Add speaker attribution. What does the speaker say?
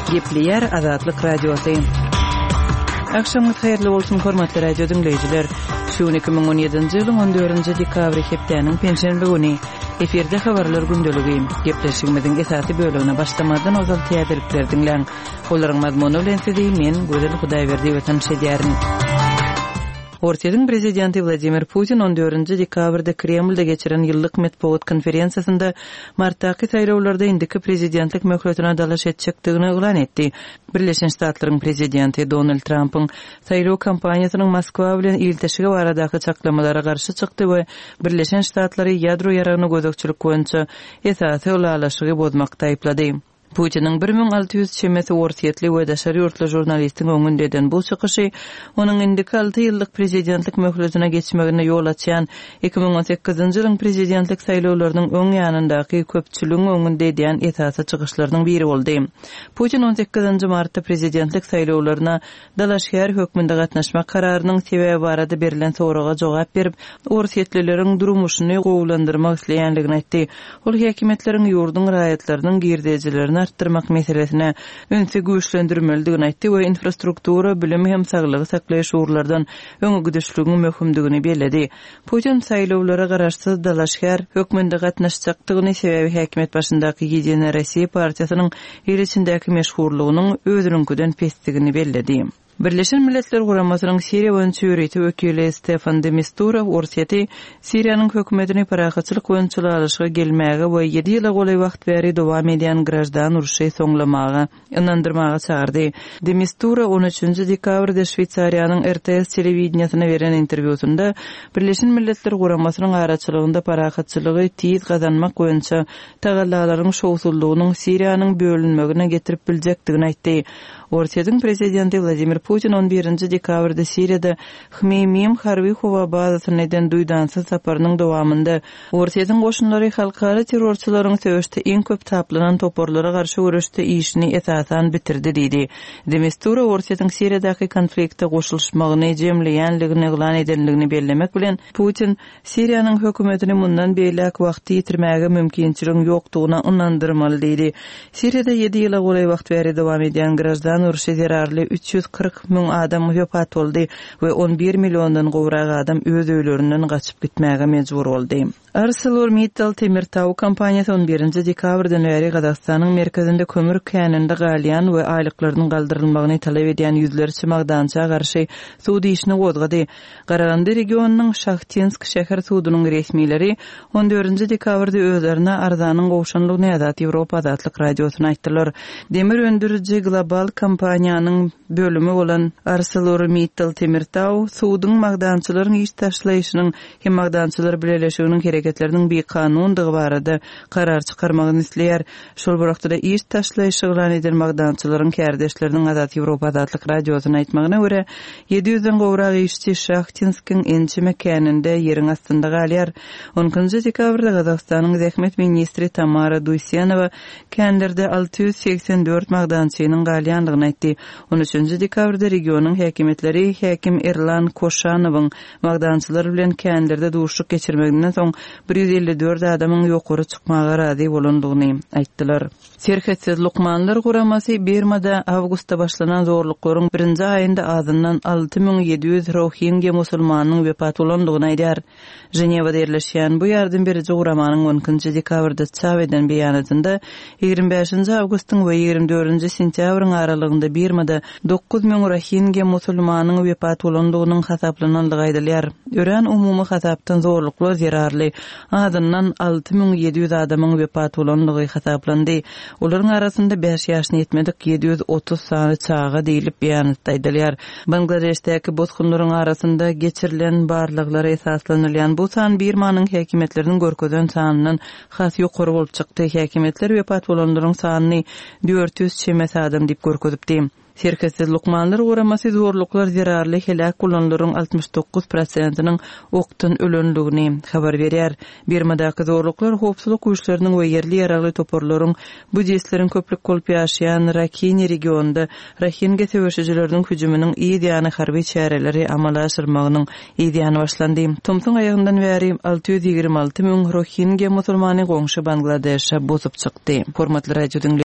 Speaker 1: Gepleyer Azatlyk Radiosu. Akşamınız hayırlı olsun hormatly radio dinleyijiler. Şu 2017-nji ýylyň 14-nji dekabry hepdeniň penşenbe güni eferde habarlar gündöligi gepleşigimiziň esasy bölümine başlamadan ozal täzelikler dinleň. Olaryň mazmuny bilen sizi men Gözel Hudaýberdi we tanışýaryn. Ortiýanyň prezidenti Vladimir Putin 14-nji dekabrda Kremlde geçiren ýyllyk matbuat konferensiýasynda martdaky saýlawlarda indiki prezidentlik möhletine dalaş etjekdigini elan etdi. Birleşen Ştatlaryň prezidenti Donald Trump'yň saýlaw kampaniýasynyň Moskwa bilen ilteşigi baradaky çaklamalara garşy çykdy we Birleşen Ştatlary ýadro ýaragyny gözekçilik boýunça esasy ulalaşygy bozmakda aýplady. Putin'in 1600 çemesi ortiyetli ve daşary ýurtly jurnalistiň öňündeden bu çykyşy onuň indiki 6 ýyllyk prezidentlik möhletine geçmegine ýol açýan 2018-nji ýylyň prezidentlik saýlawlarynyň öň ýanyndaky köpçüligiň öňünde edýän esasy çykyşlarynyň biri boldy. Putin 18-nji martda prezidentlik saýlawlaryna dalaşýar hökmünde gatnaşmak kararynyň sebebi barada berilen soraga jogap berip, ortiyetlileriň durmuşyny gowlandyrmak isleýänligini aýtdy. Ol häkimetleriň ýurdun raýatlarynyň girdijilerini arttırmak meselesine önse güýçlendirmeldigini aýtdy we infrastruktura, bilim hem saglygy saklaýyş urlardan öňe güdüşlügiň möhümdigini bellädi. Putin saýlawlara garaşsyz dalaşýar hökmünde gatnaşjakdygyny sebebi häkimet başyndaky Ýedini Rossiýa partiýasynyň ýer içindäki meşhurlygynyň özüninkiden pesdigini bellädi. Birleşen Milletler Guramasynyň Siriýa boýunça ýöretip wekili Stefan de Mistura ortiýety Siriýanyň hökümetini paragatçylyk boýunça alışyga gelmäge we 7 ýyla goly wagt bäri dowam edýän grajdan uruşy soňlamaga ynandyrmaga çağırdy. De Mistura 13-nji dekabrda Şweýçariýanyň RTS telewizionasyna beren interwýusunda Birleşen Milletler Guramasynyň araçylygynda paragatçylygy tiýiz gazanmak boýunça tagallalaryň şowsullygynyň Siriýanyň bölünmegine getirip biljekdigini aýtdy. Ortiýanyň prezidenti Vladimir Putin 11-nji dekabrda Siriýada Hmeymim harby howa bazasynyň duýdansyz saparynyň dowamında Ortiýanyň goşunlary halkara terrorçylaryň söwüşde iň köp taplanan toporlara garşy görüşde işini esasan bitirdi diýdi. Demistura Ortiýanyň Siriýadaky konfliktde goşulmagyny jemleýänligini elan edenligini bellemek bilen Putin Siriýanyň hökümetini mundan beýlek wagty ýitirmäge mümkinçiliginiň ýokdugyna ynandyrmaly diýdi. Siriýada 7 ýyla goly wagt bäri dowam edýän grajdan uruşy zerarly 340.000 adam wepat boldy we 11 milliondan gowrak adam öz öýlerinden gaçyp gitmäge mejbur boldy. ArcelorMittal Temirtaw kompaniýasy 11-nji dekabrdan bäri Gazakstanyň merkezinde kömür käninde galýan we aýlyklarynyň galdyrylmagyny talap edýän ýüzlerçe magdança garşy suwdy işini gozgady. Garagandy regionunyň Shahtinsk şäher suwdynyň resmileri 14-nji dekabrda özlerine arzanyň gowşanlygyny Azat Ýewropa Azatlyk radiosyna aýtdylar. Demir öndüriji global kompaniýanyň bölümi bolan ArcelorMittal Temirtaw suwdyň magdançylaryň iş taşlaýyşynyň hem magdançylar birleşiginiň hereketleriniň bir kanundygy barada karar çykarmagyny isleýär. Şol wagtda iş taşlaýyşy bilen eden magdançylaryň kärdeşleriniň Azat Ýewropa Azatlyk radiosyna aýtmagyna görä 700-den gowrak işçi Shahtinskiň ençi mekanynda ýeriň astynda galýar. 10-njy dekabrda Gazakstanyň zähmet ministri Tamara Duysenowa känlerde 684 magdançynyň galýanlygyny aýtdy. 13-nji dekabrda regionyň häkimetleri häkim Erlan Koşanowyň magdançylar bilen känlerde duşluk geçirmeginden soň 154 adamyň ýokary çykmaga razy bolandygyny aýtdylar. Serhetsiz Lukmanlar Guramasy Birmada awgustda başlanan zorluklaryň 1-nji aýynda azyndan 6700 Rohingya musulmanynyň wepat bolandygyny aýdýar. Jenewada ýerleşýän bu ýardym berici Guramanyň 10-njy dekabrda çap eden beýanatynda 25-nji awgustyň we 24-nji sentýabryň aralygynda Birmada 9000 Rohingya musulmanynyň wepat bolandygynyň hasaplananlygy aýdylýar. Ören umumy hasapdan zorluklar zerarly azyndan 6700 adamyň wepat bolanlygy hasaplandy. Olaryň arasynda 5 ýaşyna ýetmedik 730 sany çağa diýilip beýanatda aýdylýar. Bangladeshdäki bozgunlaryň arasynda geçirilen barlyklara esaslanylýan bu san Birmanyň häkimetleriniň görkezden sanynyň has ýokary bolup çykdy. Häkimetler wepat bolanlaryň sanyny 400 çemes adam diýip görkezipdi. Serketsiz Lukmanlar Guramasy zorluklar zerarly helak bolanlaryň 69%-nyň okdan ölenligini habar berýär. Birmadaky zorluklar howpsuzlyk güýçleriniň we ýerli ýaragly toporlaryň budistleriň köplük bolup ýaşaýan Rakhine regionunda Rohingya söwüşçileriniň hüjüminiň ýa-da harby çäreleri amala aşyrmagynyň ýa-da başlandy. Tomsoň aýagyndan bäri 626 000 Rohingya musulmany goňşy Bangladeşe bozup çykdy. Hormatly radio